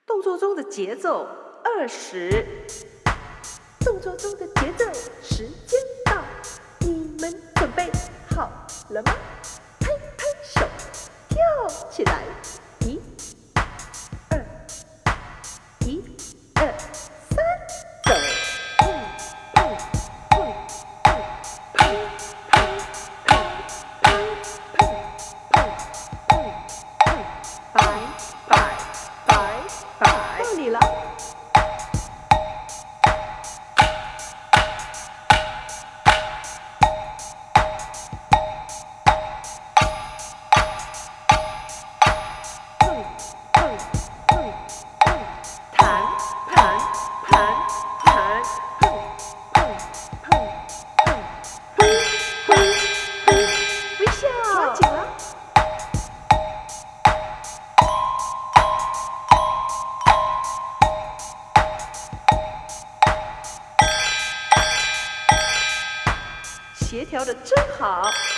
动作中的节奏20，动作中的节奏，时间到，你们准备好了吗？拍拍手，跳起来，1、2、1、2、3，走。到你了。微笑，抓紧了。协调的真好。